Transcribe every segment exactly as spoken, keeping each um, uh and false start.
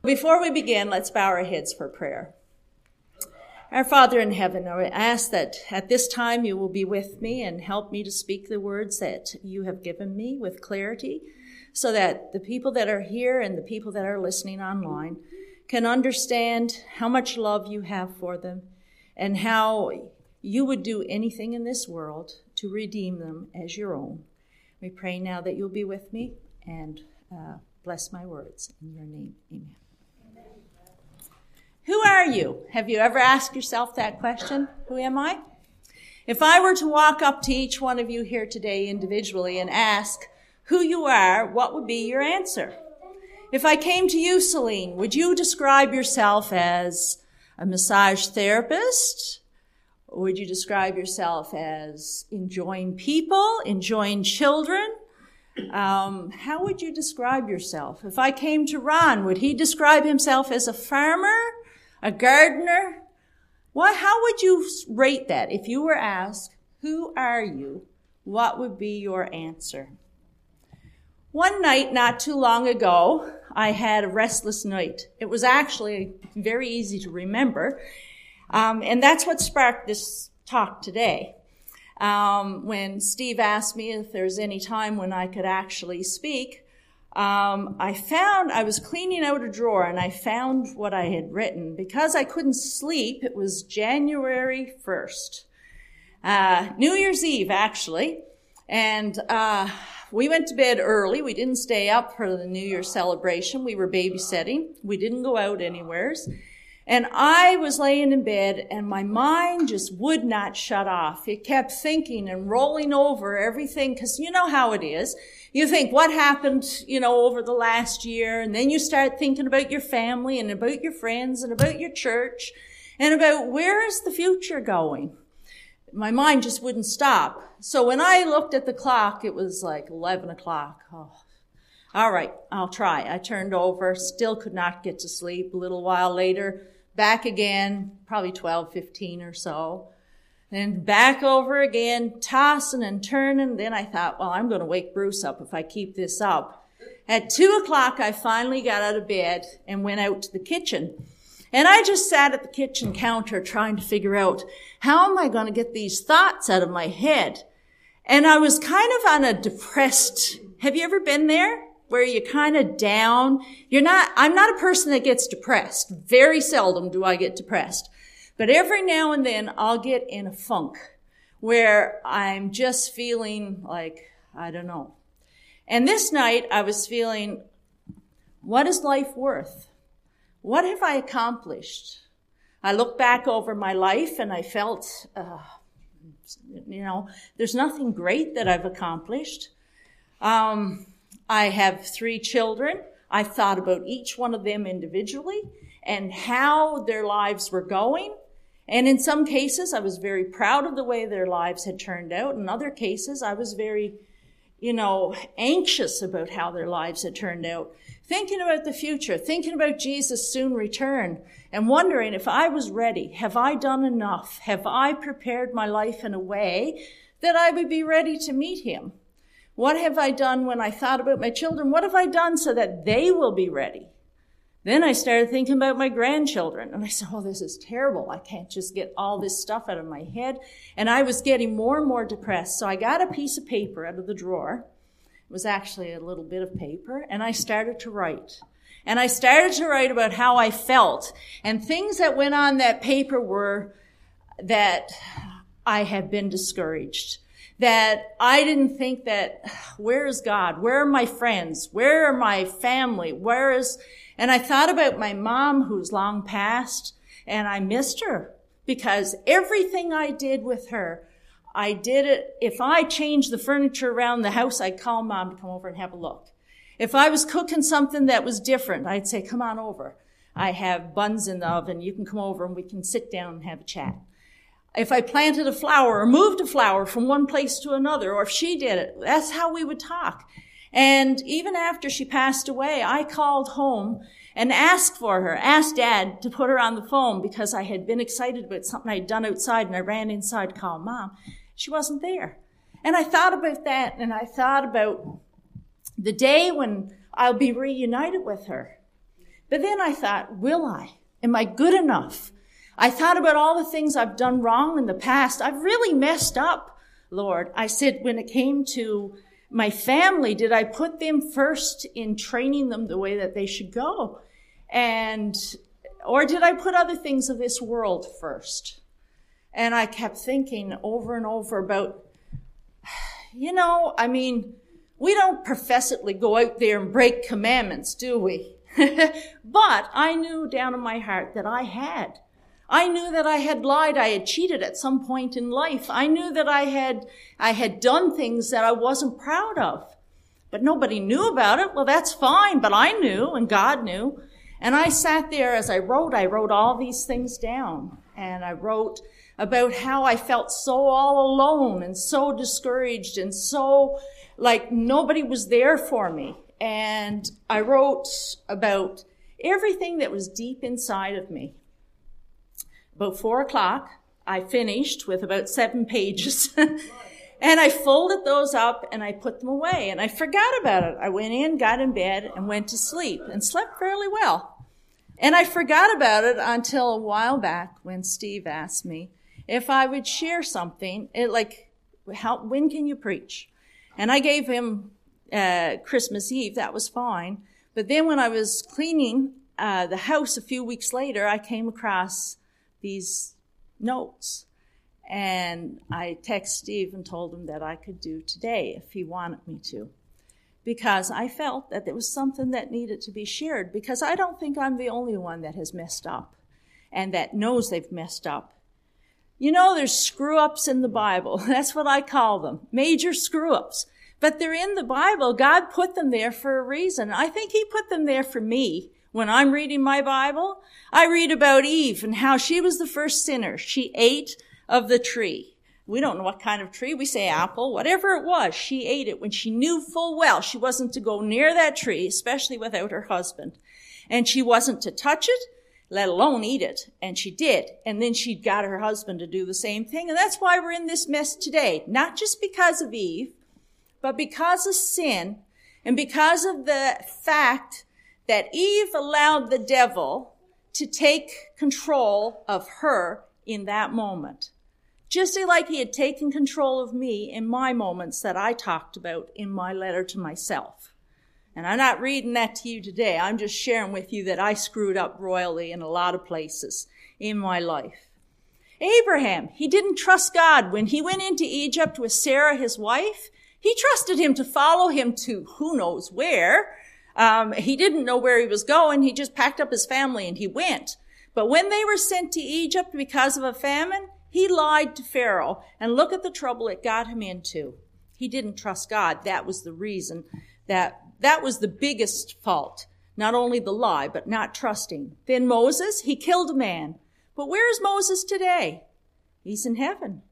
Before we begin, let's bow our heads for prayer. Our Father in heaven, I ask that at this time you will be with me and help me to speak the words that you have given me with clarity, so that the people that are here and the people that are listening online can understand how much love you have for them and how you would do anything in this world to redeem them as your own. We pray now that you'll be with me and uh, bless my words. In your name, amen. Who are you? Have you ever asked yourself that question? Who am I? If I were to walk up to each one of you here today individually and ask who you are, what would be your answer? If I came to you, Celine, would you describe yourself as a massage therapist? Or would you describe yourself as enjoying people, enjoying children? Um, how would you describe yourself? If I came to Ron, would he describe himself as a farmer? A gardener? What, how would you rate that? If you were asked, who are you? What would be your answer? One night, not too long ago, I had a restless night. It was actually very easy to remember. Um, and that's what sparked this talk today. Um, when Steve asked me if there's any time when I could actually speak, Um, I found, I was cleaning out a drawer and I found what I had written. Because I couldn't sleep, it was January first. Uh, New Year's Eve, actually. And, uh, we went to bed early. We didn't stay up for the New Year celebration. We were babysitting. We didn't go out anywheres. And I was laying in bed and my mind just would not shut off. It kept thinking and rolling over everything, because you know how it is. You think, what happened, you know, over the last year? And then you start thinking about your family and about your friends and about your church and about where is the future going? My mind just wouldn't stop. So when I looked at the clock, it was like eleven o'clock. Oh, all right, I'll try. I turned over, still could not get to sleep. A little while later, back again, probably twelve fifteen or so. And back over again, tossing and turning. Then I thought, well, I'm going to wake Bruce up if I keep this up. At two o'clock, I finally got out of bed and went out to the kitchen. And I just sat at the kitchen counter trying to figure out, how am I going to get these thoughts out of my head? And I was kind of on a depressed, have you ever been there? Where you're kind of down. You're not, I'm not a person that gets depressed. Very seldom do I get depressed. But every now and then I'll get in a funk where I'm just feeling like, I don't know. And this night I was feeling, what is life worth? What have I accomplished? I looked back over my life and I felt, uh, you know, there's nothing great that I've accomplished. Um, I have three children. I thought about each one of them individually and how their lives were going. And in some cases, I was very proud of the way their lives had turned out. In other cases, I was very, you know, anxious about how their lives had turned out. Thinking about the future, thinking about Jesus' soon return, and wondering if I was ready. Have I done enough? Have I prepared my life in a way that I would be ready to meet him? What have I done when I thought about my children? What have I done so that they will be ready? Then I started thinking about my grandchildren. And I said, oh, this is terrible. I can't just get all this stuff out of my head. And I was getting more and more depressed. So I got a piece of paper out of the drawer. It was actually a little bit of paper. And I started to write. And I started to write about how I felt. And things that went on that paper were that I had been discouraged. That I didn't think that, where is God? Where are my friends? Where are my family? Where is... And I thought about my mom, who's long passed, and I missed her because everything I did with her, I did it. If I changed the furniture around the house, I'd call Mom to come over and have a look. If I was cooking something that was different, I'd say, come on over. I have buns in the oven. You can come over and we can sit down and have a chat. If I planted a flower or moved a flower from one place to another, or if she did it, that's how we would talk. And even after she passed away, I called home and asked for her, asked Dad to put her on the phone because I had been excited about something I'd done outside, and I ran inside to call Mom. She wasn't there. And I thought about that, and I thought about the day when I'll be reunited with her. But then I thought, will I? Am I good enough? I thought about all the things I've done wrong in the past. I've really messed up, Lord. I said, when it came to my family, did I put them first in training them the way that they should go? And, or did I put other things of this world first? And I kept thinking over and over about, you know, I mean, we don't professedly go out there and break commandments, do we? But I knew down in my heart that I had. I knew that I had lied. I had cheated at some point in life. I knew that I had, I had done things that I wasn't proud of. But nobody knew about it. Well, that's fine, but I knew and God knew. And I sat there as I wrote, I wrote all these things down. And I wrote about how I felt so all alone and so discouraged and so like nobody was there for me. And I wrote about everything that was deep inside of me. About four o'clock, I finished with about seven pages. And I folded those up and I put them away. And I forgot about it. I went in, got in bed, and went to sleep and slept fairly well. And I forgot about it until a while back when Steve asked me if I would share something, it, like, how, when can you preach? And I gave him uh, Christmas Eve. That was fine. But then when I was cleaning uh, the house a few weeks later, I came across these notes. And I texted Steve and told him that I could do today if he wanted me to. Because I felt that there was something that needed to be shared. Because I don't think I'm the only one that has messed up and that knows they've messed up. You know, there's screw-ups in the Bible. That's what I call them. Major screw-ups. But they're in the Bible. God put them there for a reason. I think he put them there for me. When I'm reading my Bible, I read about Eve and how she was the first sinner. She ate of the tree. We don't know what kind of tree. We say apple, whatever it was. She ate it when she knew full well she wasn't to go near that tree, especially without her husband. And she wasn't to touch it, let alone eat it. And she did. And then she got her husband to do the same thing. And that's why we're in this mess today. Not just because of Eve, but because of sin and because of the fact that Eve allowed the devil to take control of her in that moment. Just like he had taken control of me in my moments that I talked about in my letter to myself. And I'm not reading that to you today. I'm just sharing with you that I screwed up royally in a lot of places in my life. Abraham, he didn't trust God. When he went into Egypt with Sarah, his wife, he trusted him to follow him to who knows where. Um, he didn't know where he was going. He just packed up his family and he went. But when they were sent to Egypt because of a famine, he lied to Pharaoh. And look at the trouble it got him into. He didn't trust God. That was the reason. That, that was the biggest fault. Not only the lie, but not trusting. Then Moses, he killed a man. But where is Moses today? He's in heaven.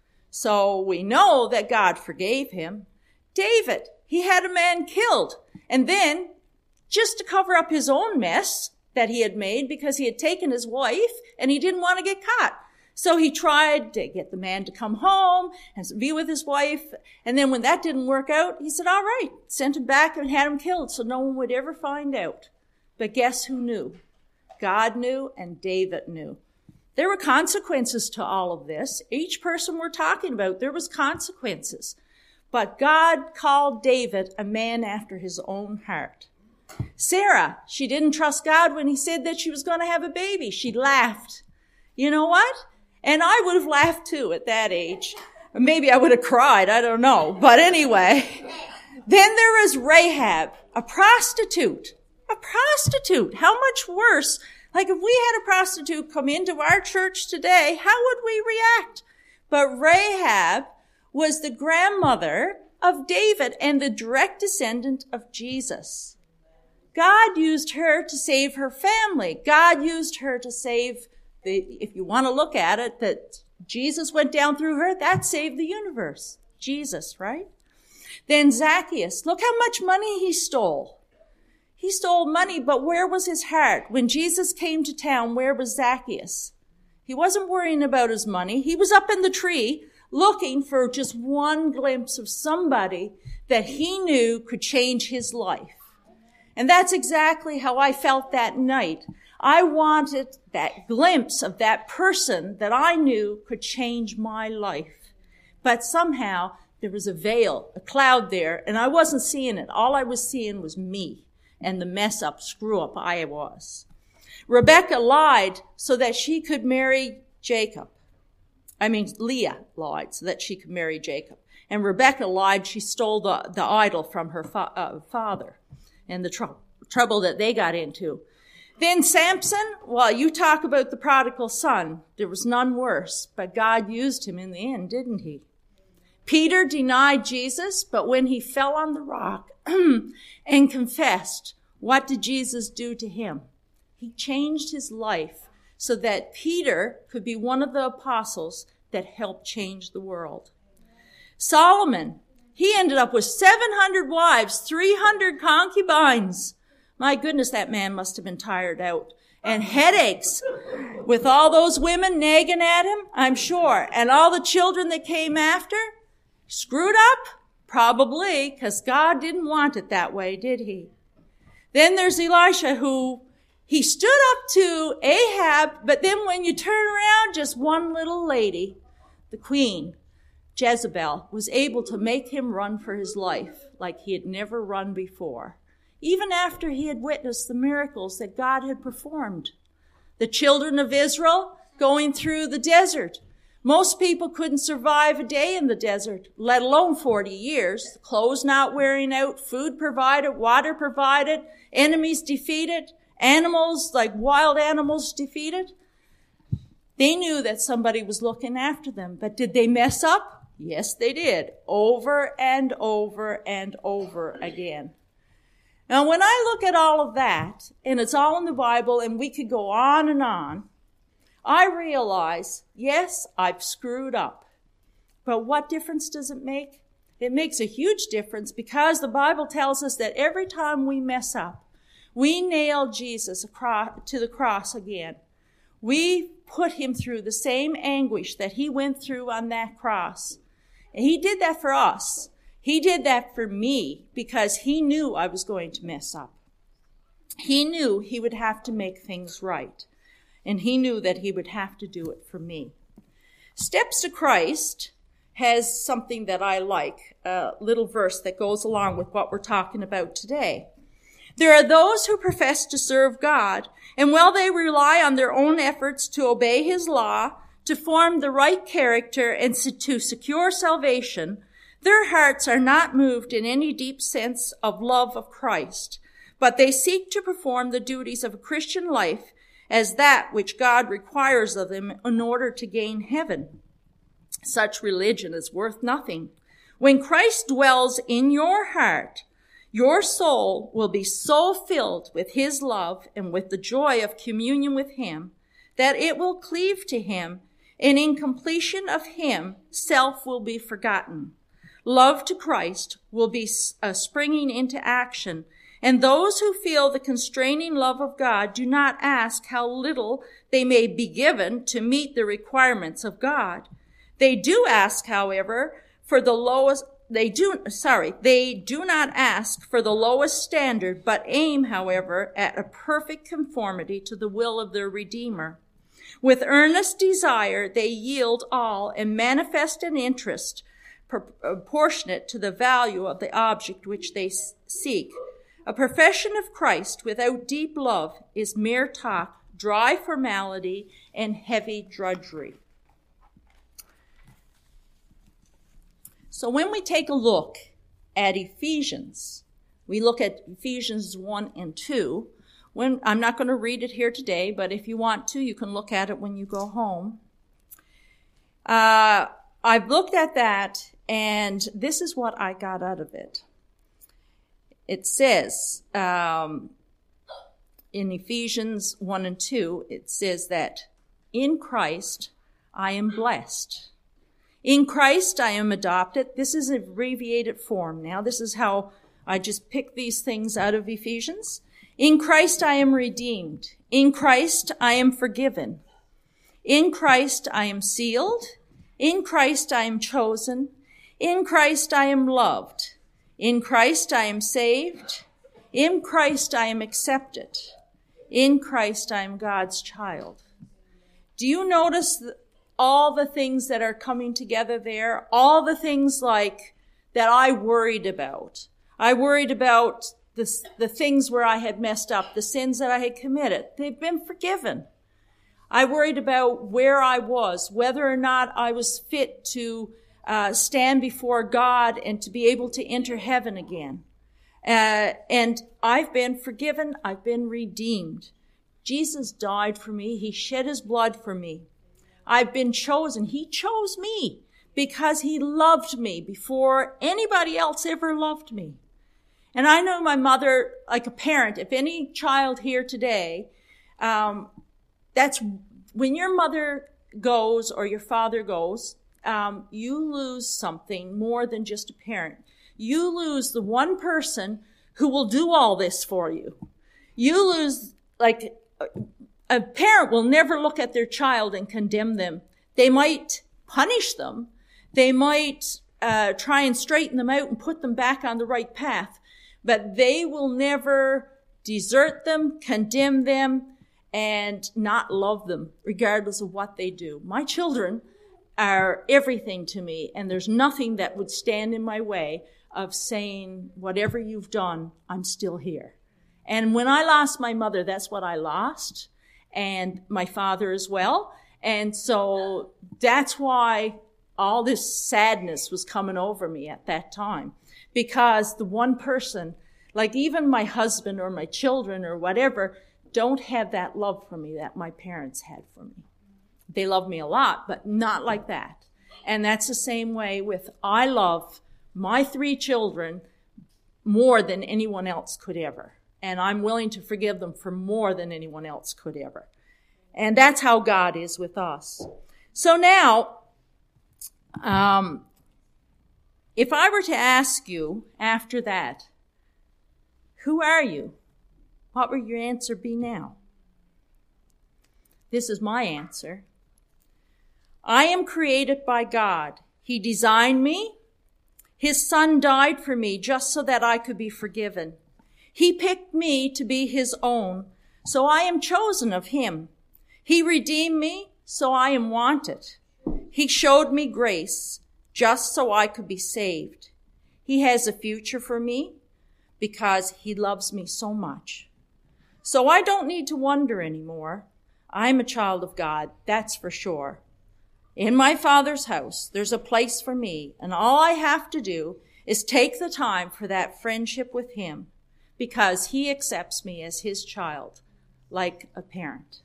So we know that God forgave him. David, he had a man killed. And then, just to cover up his own mess that he had made because he had taken his wife and he didn't want to get caught. So he tried to get the man to come home and be with his wife. And then when that didn't work out, he said, all right, sent him back and had him killed so no one would ever find out. But guess who knew? God knew and David knew. There were consequences to all of this. Each person we're talking about, there was consequences. But God called David a man after his own heart. Sarah, she didn't trust God when he said that she was going to have a baby. She laughed. You know what? And I would have laughed too at that age. Or maybe I would have cried. I don't know. But anyway, then there was Rahab, a prostitute. A prostitute. How much worse? Like if we had a prostitute come into our church today, how would we react? But Rahab was the grandmother of David and the direct descendant of Jesus. God used her to save her family. God used her to save the, if you want to look at it, that Jesus went down through her, that saved the universe. Jesus, right? Then Zacchaeus, look how much money he stole. He stole money, but where was his heart? When Jesus came to town, where was Zacchaeus? He wasn't worrying about his money. He was up in the tree looking for just one glimpse of somebody that he knew could change his life. And that's exactly how I felt that night. I wanted that glimpse of that person that I knew could change my life. But somehow there was a veil, a cloud there, and I wasn't seeing it. All I was seeing was me and the mess up, screw up I was. Rebecca lied so that she could marry Jacob. I mean, Leah lied so that she could marry Jacob. And Rebecca lied, she stole the, the idol from her fa- uh, father and the tr- trouble that they got into. Then Samson, well, you talk about the prodigal son. There was none worse, but God used him in the end, didn't he? Peter denied Jesus, but when he fell on the rock and confessed, what did Jesus do to him? He changed his life so that Peter could be one of the apostles that helped change the world. Solomon, he ended up with seven hundred wives, three hundred concubines. My goodness, that man must have been tired out. And headaches with all those women nagging at him, I'm sure. And all the children that came after, screwed up? Probably, because God didn't want it that way, did he? Then there's Elisha, who he stood up to Ahab, but then when you turn around, just one little lady, the queen, Jezebel, was able to make him run for his life like he had never run before, even after he had witnessed the miracles that God had performed. The children of Israel going through the desert. Most people couldn't survive a day in the desert, let alone forty years. Clothes not wearing out, food provided, water provided, enemies defeated, animals like wild animals defeated. They knew that somebody was looking after them, but did they mess up? Yes, they did, over and over and over again. Now, when I look at all of that, and it's all in the Bible, and we could go on and on, I realize, yes, I've screwed up. But what difference does it make? It makes a huge difference because the Bible tells us that every time we mess up, we nail Jesus across, to the cross again. We put him through the same anguish that he went through on that cross. And he did that for us. He did that for me because he knew I was going to mess up. He knew he would have to make things right. And he knew that he would have to do it for me. Steps to Christ has something that I like, a little verse that goes along with what we're talking about today. There are those who profess to serve God, and while they rely on their own efforts to obey his law, to form the right character, and to secure salvation, their hearts are not moved in any deep sense of love of Christ, but they seek to perform the duties of a Christian life as that which God requires of them in order to gain heaven. Such religion is worth nothing. When Christ dwells in your heart, your soul will be so filled with his love and with the joy of communion with him that it will cleave to him, and in completion of him, self will be forgotten. Love to Christ will be uh, springing into action, and those who feel the constraining love of God do not ask how little they may be given to meet the requirements of God. They do ask, however, for the lowest, they do, sorry, they do not ask for the lowest standard, but aim, however, at a perfect conformity to the will of their Redeemer. With earnest desire, they yield all and manifest an interest proportionate to the value of the object which they seek. A profession of Christ without deep love is mere talk, dry formality, and heavy drudgery. So when we take a look at Ephesians, we look at Ephesians one and two. When, I'm not going to read it here today, but if you want to, you can look at it when you go home. Uh, I've looked at that, and this is what I got out of it. It says, um, in Ephesians one and two, it says that in Christ I am blessed. In Christ I am adopted. This is an abbreviated form. Now, this is how I just pick these things out of Ephesians. In Christ I am redeemed. In Christ I am forgiven. In Christ I am sealed. In Christ I am chosen. In Christ I am loved. In Christ I am saved. In Christ I am accepted. In Christ I am God's child. Do you notice the, all the things that are coming together there? All the things like that I worried about. I worried about the, the things where I had messed up, the sins that I had committed. They've been forgiven. I worried about where I was, whether or not I was fit to uh, stand before God and to be able to enter heaven again. Uh, and I've been forgiven. I've been redeemed. Jesus died for me. He shed his blood for me. I've been chosen. He chose me because he loved me before anybody else ever loved me. And I know my mother, like a parent, if any child here today, um, that's when your mother goes or your father goes, um, you lose something more than just a parent. You lose the one person who will do all this for you. You lose, like, a parent will never look at their child and condemn them. They might punish them. They might uh, try and straighten them out and put them back on the right path. But they will never desert them, condemn them, and not love them, regardless of what they do. My children are everything to me, and there's nothing that would stand in my way of saying, whatever you've done, I'm still here. And when I lost my mother, that's what I lost, and my father as well. And so that's why all this sadness was coming over me at that time. Because the one person, like even my husband or my children or whatever, don't have that love for me that my parents had for me. They love me a lot, but not like that. And that's the same way with, I love my three children more than anyone else could ever. And I'm willing to forgive them for more than anyone else could ever. And that's how God is with us. So now, um, if I were to ask you after that, who are you? What would your answer be now? This is my answer. I am created by God. He designed me. His son died for me just so that I could be forgiven. He picked me to be his own, so I am chosen of him. He redeemed me, so I am wanted. He showed me grace just so I could be saved. He has a future for me because he loves me so much. So I don't need to wonder anymore. I'm a child of God, that's for sure. In my Father's house, there's a place for me, and all I have to do is take the time for that friendship with him because he accepts me as his child, like a parent.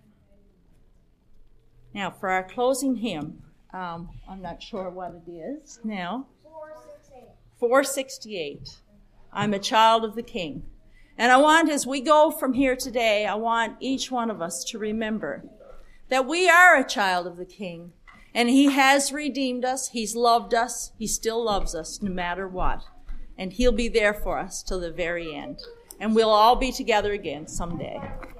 Now, for our closing hymn, um, I'm not sure what it is now. four sixty-eight. I'm a child of the King. And I want, as we go from here today, I want each one of us to remember that we are a child of the King. And he has redeemed us. He's loved us. He still loves us no matter what. And he'll be there for us till the very end. And we'll all be together again someday.